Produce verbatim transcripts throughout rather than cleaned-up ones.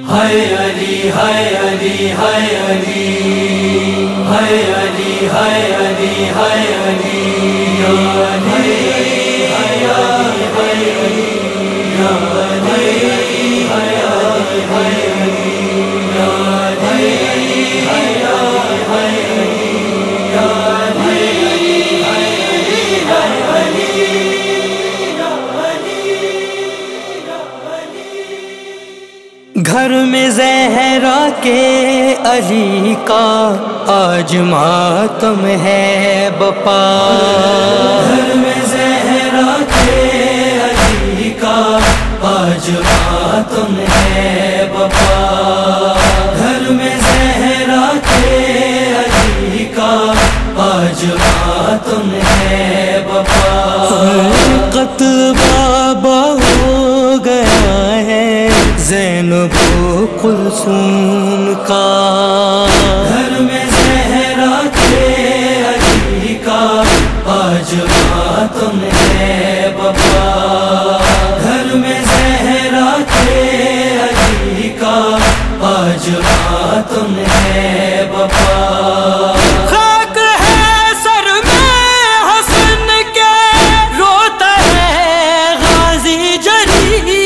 ہائے علی ہائے علی ہائے علی ہائے علی ہائے علی ہائے علی یا علی ہائے علی ہائے علی یا علی ہائے علی ہائے علی یا علی ہائے علی ہائے علی یا علی ہائے علی گھر میں زہرا کے علی کا آج ماتم ہے بپا، گھر میں زہرا کے علی کا آج ماتم ہے بپا، گھر میں زہرا کے علی کا آج ماتم ہے بپا، قتل بابا ہو گیا ہے زینب و کلثوم کا، گھر میں زہرا کے علی کا آج ماتم ہے بپا، گھر میں زہرا کے علی کا آج ماتم ہے بپا، خاک ہے سر میں حسن کے روتا ہے غازی جلی،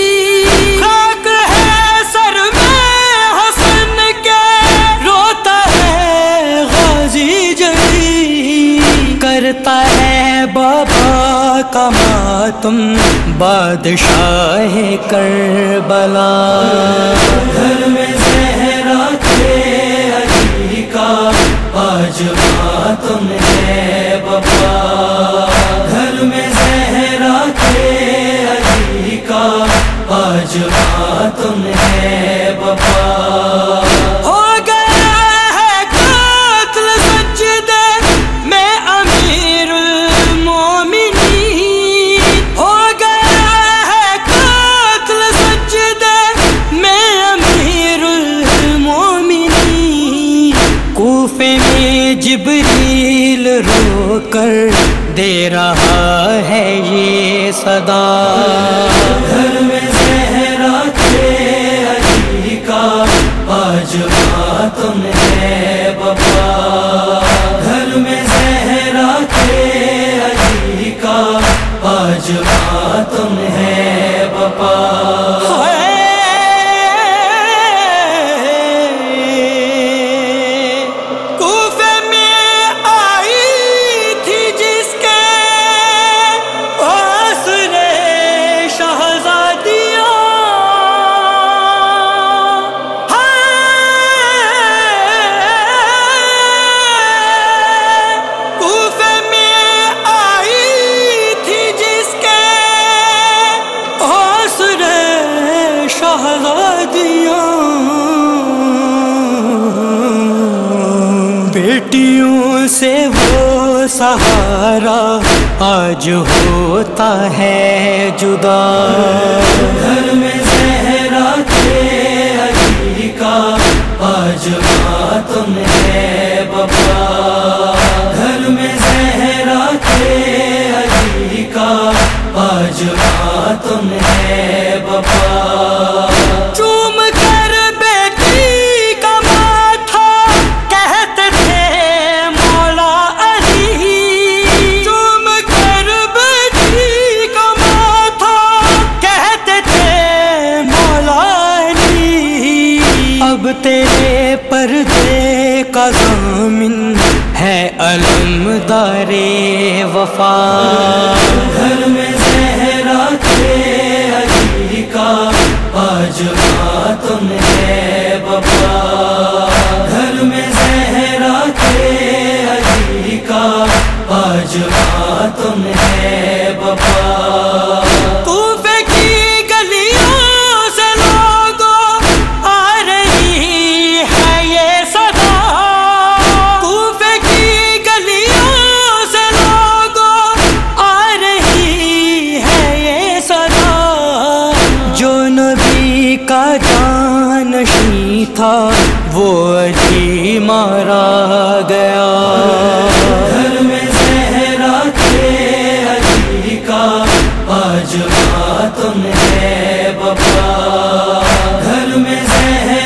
کرتا ہے بابا کا ماتم بادشاہ کربلا، گھر میں زہرا کے علی کا آج ماتم ہے بپا، گھر میں زہرا کے علی کا آج ماتم ہے بپا، جبریل رو کر دے رہا ہے یہ صدا، گھر میں زہرا کے علی کا آج ماتم ہے بپا، گھر میں زہرا کے علی کا آج ماتم ہے بپا، بیٹیوں سے وہ سہارا آج ہوتا ہے جدا، گھر میں زہرا کے علی کا آج ماتم ہے بپا، گھر میں زہرا کے علی کا آج ماتم ہے بپا، چوم کر بیٹی کا ماتھا کہتے تھے مولا علی، چوم کر بیٹی کا ماتھا کہتے تھے مولا علی، اب تیرے پردے کا ضامن ہے علمدار وفا، گھر میں زہرا کے علی کا آج ماتم ہے بپا، گھر میں زہرا کے علی کا آج ماتم ہے بپا، کوفے کی گلیوں سے لوگوں آ رہی ہے یہ صدا، کوفے کی گلیوں سے لوگوں آ رہی ہے یہ صدا، جو نبی کا جانشین تھا وہ علی مارا گیا، گھر میں زہرا کے علی کا آج ماتم ہے بپا، گھر میں زہرا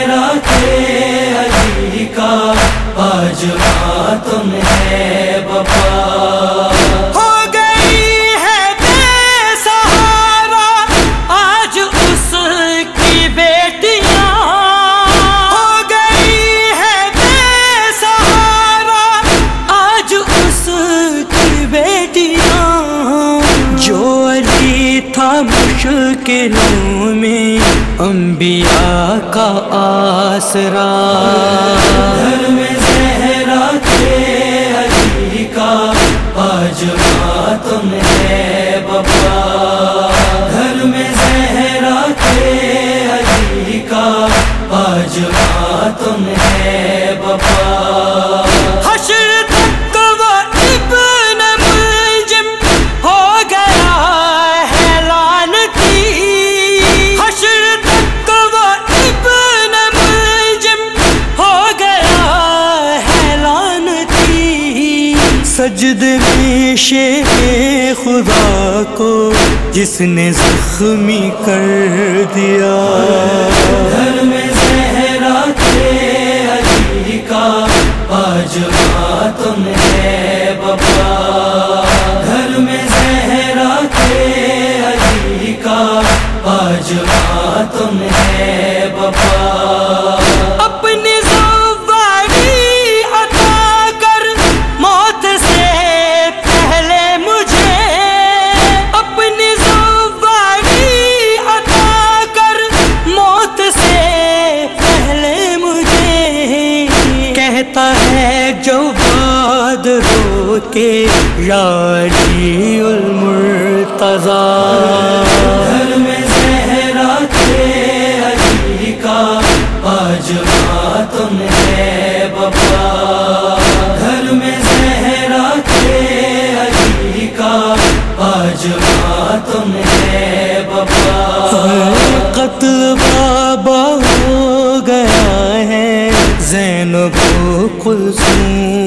قلوں میں انبیاء کا آسرا، گھر میں زہرا کے علی کا آج ماتم ہے بپا، گھر میں زہرا کے علی کا آج ماتم ہے بپا۔ حشر تک وہ ابن ملجم ہو گیا ہے لعنتی، حشر تک وہ ابن ملجم ہو گیا ہے لعنتی، سجدے میں شیر خدا کو جس نے زخمی کر دیا، گھر میں زہرا کے علی کا آج ماتم ہے بپا، گھر میں زہرا کے علی کا آج ماتم ہے بپا۔ اپنی زواری عطا کر موت سے پہلے مجھے، اپنی زواری عطا کر موت سے پہلے مجھے، کہتا ہے جو باد رو کے یا علی المرتضی، گھر میں زہرا کے علی کا آج ماتم ہے بپا، گھر میں زہرا کے علی کا آج ماتم ہے بپا۔ قتل بابا ہو گیا ہے زینب و کلثوم